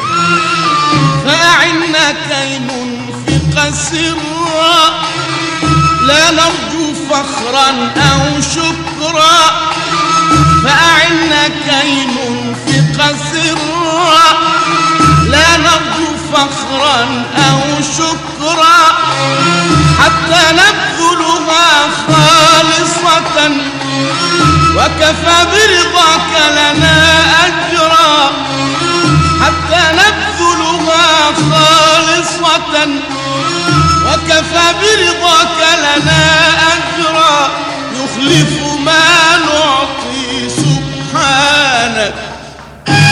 فأعنا كي ننفق سرا، لا نرجو فخرا أو شكرا، فأعنا كي ننفق سرا، لا نرجو فخرا أو شكرا، حتى نبذلها خالصة، وكفى برضاك لنا أجرا، حتى نبذلها خالصة، وكفى برضاك لنا أجرا، يخلف ما نعطي سبحانك.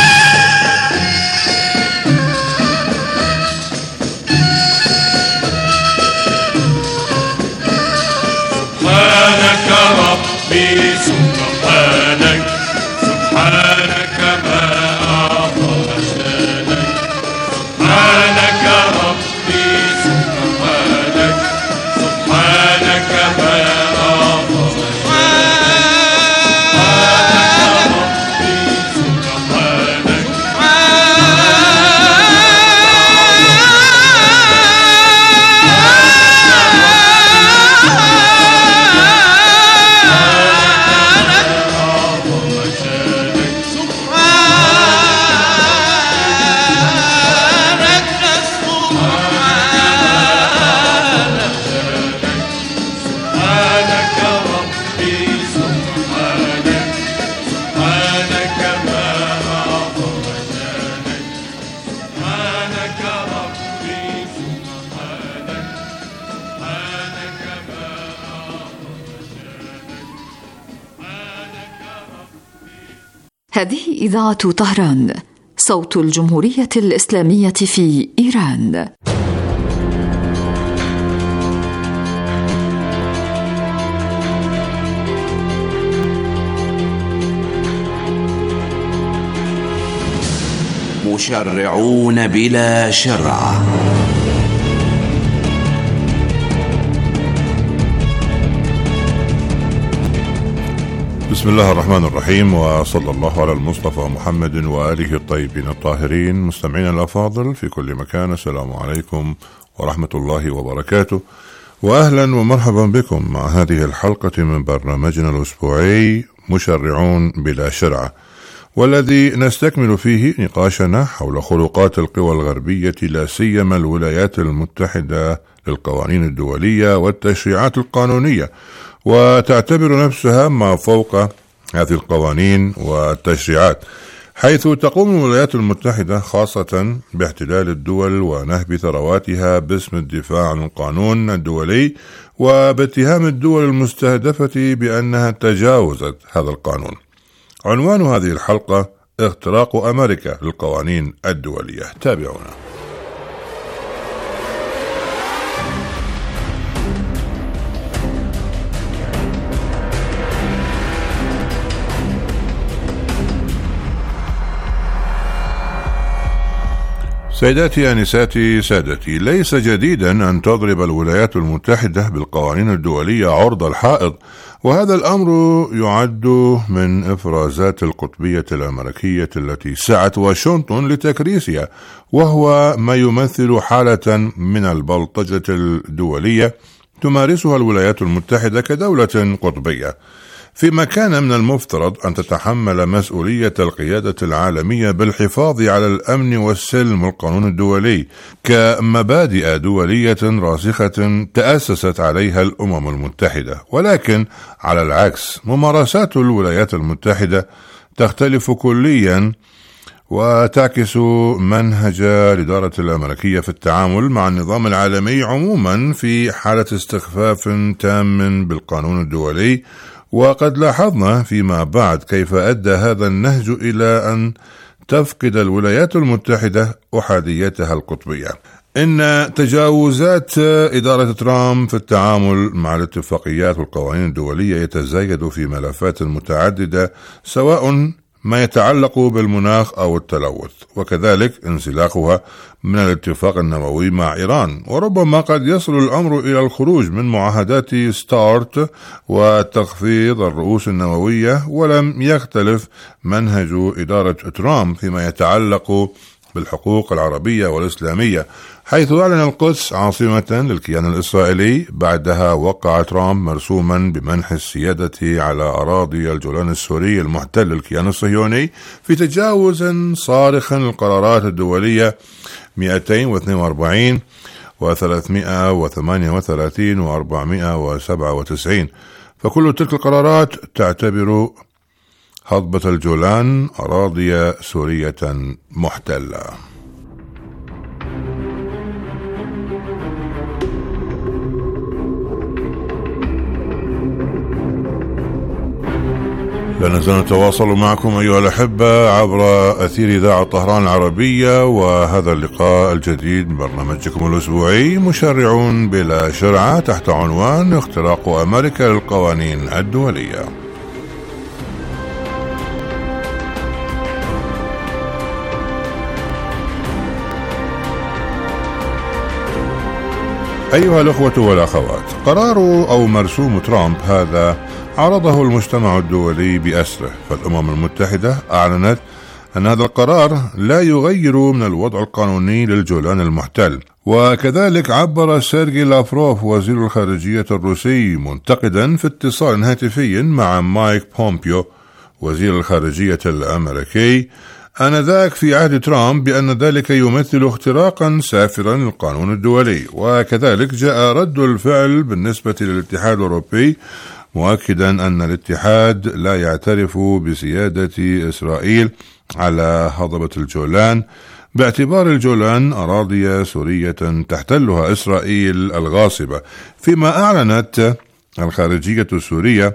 هذه إذاعة طهران، صوت الجمهورية الإسلامية في إيران. مشرعون بلا شرع. بسم الله الرحمن الرحيم، وصلى الله على المصطفى محمد وآله الطيبين الطاهرين. مستمعين الأفاضل في كل مكان، السلام عليكم ورحمة الله وبركاته، وأهلا ومرحبا بكم مع هذه الحلقة من برنامجنا الأسبوعي مشرعون بلا شرع، والذي نستكمل فيه نقاشنا حول خلقات القوى الغربية، لا سيما الولايات المتحدة للقوانين الدولية والتشريعات القانونية، وتعتبر نفسها ما فوق هذه القوانين والتشريعات، حيث تقوم الولايات المتحدة خاصة باحتلال الدول ونهب ثرواتها باسم الدفاع عن القانون الدولي، وباتهام الدول المستهدفة بأنها تجاوزت هذا القانون. عنوان هذه الحلقة: اختراق أمريكا للقوانين الدولية. تابعونا. سيداتي آنساتي سادتي، ليس جديدا أن تضرب الولايات المتحدة بالقوانين الدولية عرض الحائط، وهذا الأمر يعد من إفرازات القطبية الأمريكية التي سعت واشنطن لتكريسها، وهو ما يمثل حالة من البلطجة الدولية تمارسها الولايات المتحدة كدولة قطبية، فيما كان من المفترض أن تتحمل مسؤولية القيادة العالمية بالحفاظ على الأمن والسلم والقانون الدولي كمبادئ دولية راسخة تأسست عليها الأمم المتحدة. ولكن على العكس، ممارسات الولايات المتحدة تختلف كليا وتعكس منهج الإدارة الأمريكية في التعامل مع النظام العالمي عموما في حالة استخفاف تام بالقانون الدولي. وقد لاحظنا فيما بعد كيف أدى هذا النهج إلى أن تفقد الولايات المتحدة أحاديتها القطبية. إن تجاوزات إدارة ترامب في التعامل مع الاتفاقيات والقوانين الدولية يتزايد في ملفات متعددة، سواء ما يتعلق بالمناخ أو التلوث، وكذلك انسلاخها من الاتفاق النووي مع إيران، وربما قد يصل الأمر إلى الخروج من معاهدات ستارت وتخفيض الرؤوس النووية. ولم يختلف منهج إدارة ترامب فيما يتعلق بالحقوق العربية والإسلامية، حيث أعلن القدس عاصمة للكيان الإسرائيلي. بعدها وقع ترامب مرسوما بمنح السيادة على أراضي الجولان السوري المحتل للكيان الصهيوني، في تجاوز صارخ للقرارات الدولية 242 و338 و497. فكل تلك القرارات تعتبر هضبة الجولان أراضي سورية محتلة. لا نزال نتواصل معكم أيها الأحبة عبر أثير إذاعة طهران العربية، وهذا اللقاء الجديد من برنامجكم الأسبوعي مشرعون بلا شرع، تحت عنوان اختراق أمريكا للقوانين الدولية. أيها الأخوة والأخوات، قرار أو مرسوم ترامب هذا عرضه المجتمع الدولي بأسره، فالأمم المتحدة أعلنت أن هذا القرار لا يغير من الوضع القانوني للجولان المحتل. وكذلك عبر سيرجي لافروف وزير الخارجية الروسي منتقدا في اتصال هاتفي مع مايك بومبيو وزير الخارجية الأمريكي آنذاك في عهد ترامب بأن ذلك يمثل اختراقا سافرا للقانون الدولي. وكذلك جاء رد الفعل بالنسبة للاتحاد الأوروبي، مؤكدا أن الاتحاد لا يعترف بسيادة إسرائيل على هضبة الجولان، باعتبار الجولان أراضي سورية تحتلها إسرائيل الغاصبة. فيما أعلنت الخارجية السورية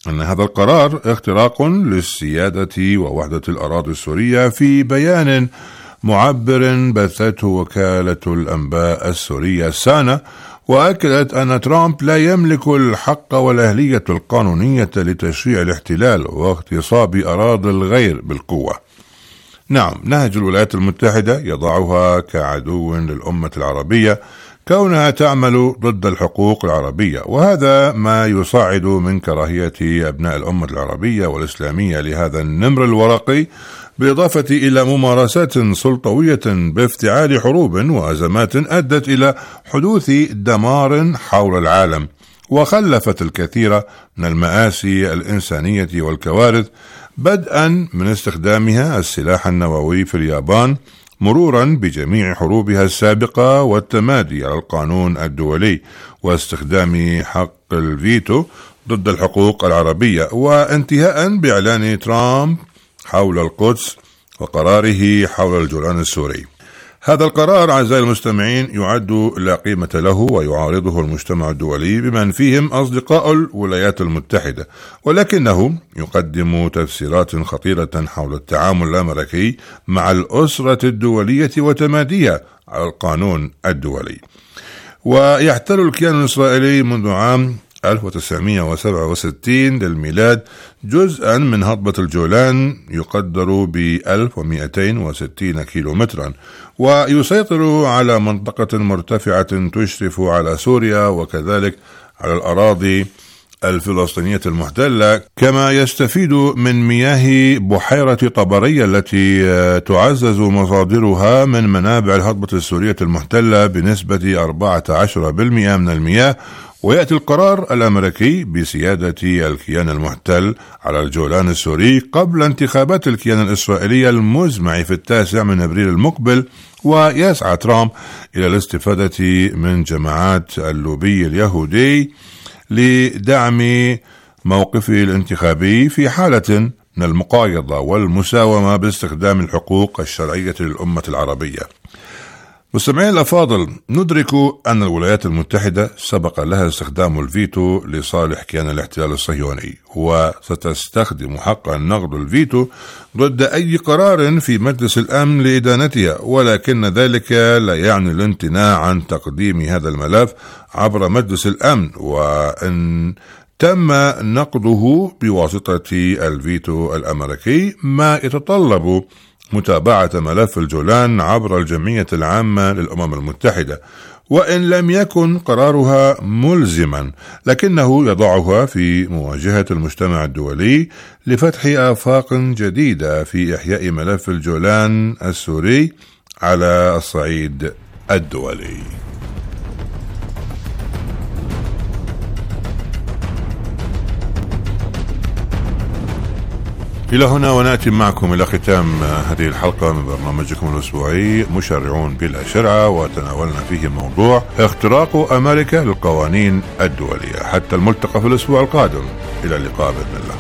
أن هذا القرار اختراق للسيادة ووحدة الأراضي السورية. في بيان معبر بثته وكالة الأنباء السورية سانا، وأكدت أن ترامب لا يملك الحق والأهلية القانونية لتشريع الاحتلال واغتصاب أراضي الغير بالقوة. نعم، نهج الولايات المتحدة يضعها كعدو للأمة العربية كونها تعمل ضد الحقوق العربية، وهذا ما يصعد من كراهية أبناء الأمة العربية والإسلامية لهذا النمر الورقي، بالإضافة إلى ممارسات سلطوية بافتعال حروب وأزمات أدت إلى حدوث دمار حول العالم، وخلفت الكثير من المآسي الإنسانية والكوارث، بدءا من استخدامها السلاح النووي في اليابان، مرورا بجميع حروبها السابقة والتمادي على القانون الدولي، واستخدام حق الفيتو ضد الحقوق العربية، وانتهاء بإعلان ترامب حول القدس وقراره حول الجولان السوري. هذا القرار أعزائي المستمعين يعد لا قيمة له، ويعارضه المجتمع الدولي بمن فيهم أصدقاء الولايات المتحدة، ولكنه يقدم تفسيرات خطيرة حول التعامل الأمريكي مع الأسرة الدولية وتماديها على القانون الدولي. ويحتل الكيان الإسرائيلي منذ عام 1967 للميلاد جزءا من هضبة الجولان يقدر ب 1260 كيلومترا، ويسيطر على منطقة مرتفعة تشرف على سوريا وكذلك على الأراضي الفلسطينية المحتلة، كما يستفيد من مياه بحيرة طبرية التي تعزز مصادرها من منابع الهضبة السورية المحتلة بنسبة 14% من المياه. ويأتي القرار الأمريكي بسيادة الكيان المحتل على الجولان السوري قبل انتخابات الكيان الإسرائيلي المزمع في 9 أبريل المقبل، ويسعى ترامب إلى الاستفادة من جماعات اللوبي اليهودي لدعم موقفه الانتخابي في حالة من المقايضة والمساومة باستخدام الحقوق الشرعية للأمة العربية. مستمعين الأفاضل، ندرك أن الولايات المتحدة سبق لها استخدام الفيتو لصالح كيان الاحتلال الصهيوني، وستستخدم حق النقد الفيتو ضد أي قرار في مجلس الأمن لإدانتها، ولكن ذلك لا يعني الامتناع عن تقديم هذا الملف عبر مجلس الأمن، وإن تم نقده بواسطة الفيتو الأمريكي ما يتطلب متابعة ملف الجولان عبر الجمعية العامة للأمم المتحدة، وإن لم يكن قرارها ملزما لكنه يضعها في مواجهة المجتمع الدولي لفتح آفاق جديدة في إحياء ملف الجولان السوري على الصعيد الدولي. إلى هنا ونأتي معكم إلى ختام هذه الحلقة من برنامجكم الأسبوعي مشرعون بلا شرعة، وتناولنا فيه موضوع اختراق أمريكا للقوانين الدولية. حتى الملتقى في الأسبوع القادم، إلى اللقاء بإذن الله.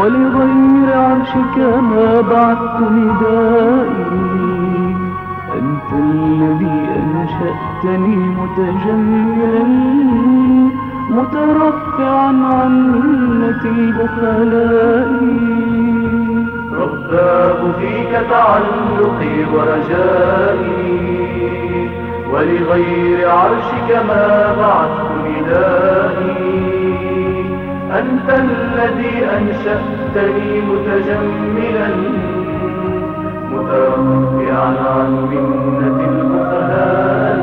ولغير عرشك ما بعثت ندائي. أنت الذي أنشأتني متجملا مترفعا عن منة البخلاء. رباه فيك تعلقي ورجائي، ولغير عرشك ما بعثت ندائي. أنت الذي أنشأتني متجملا مترفعا عن منة البخلاء.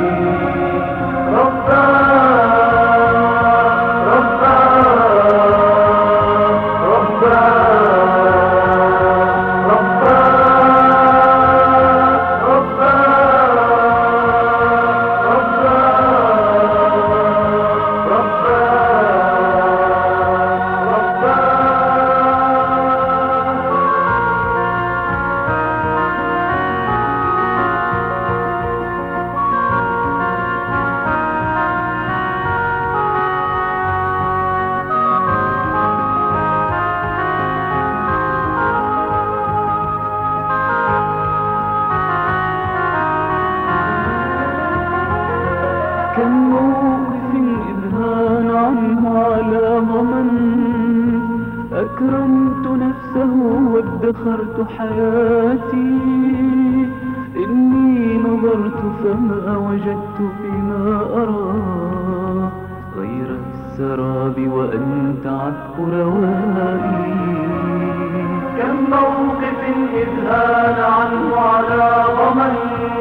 أكرمت نفسه وادخرت حياتي. إني نظرت فما وجدت فيما أرى غير السراب وأنت عذب روائي. كم موقف إذ هان عنه على ضمن،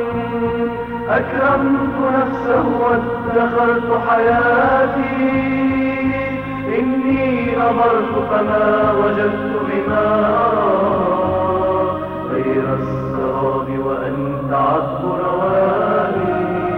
أكرمت نفسه وادخرت حياتي. إني نظرت فما وجدت بما أرى غير السراب وأنت عذب روائي.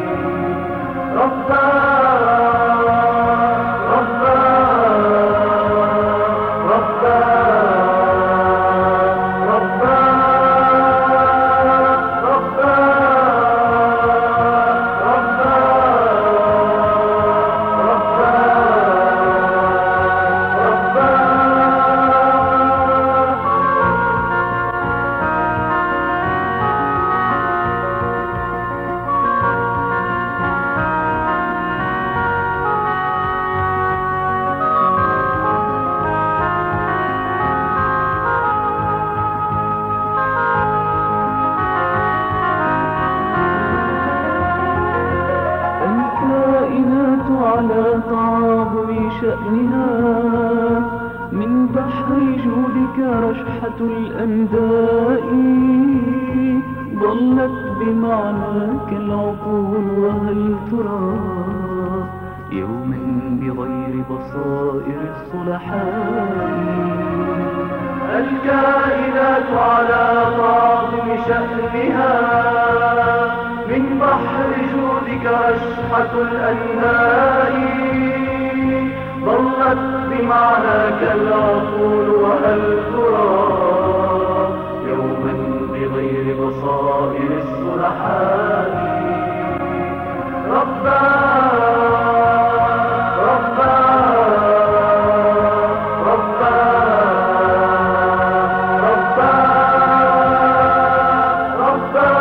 على تعاظم شأنها من بحر جودك رشحة الأنداء. ضلت بمعناك العقول وهل ترى يوما بغير بصائر الصلحاء. الكائنات على تعاظم شأنها من بحر جودك رشحة الأنهار. ضلت بمعناك العقول وهل ترى يوما بغير بصائر الصلحاء. ربنا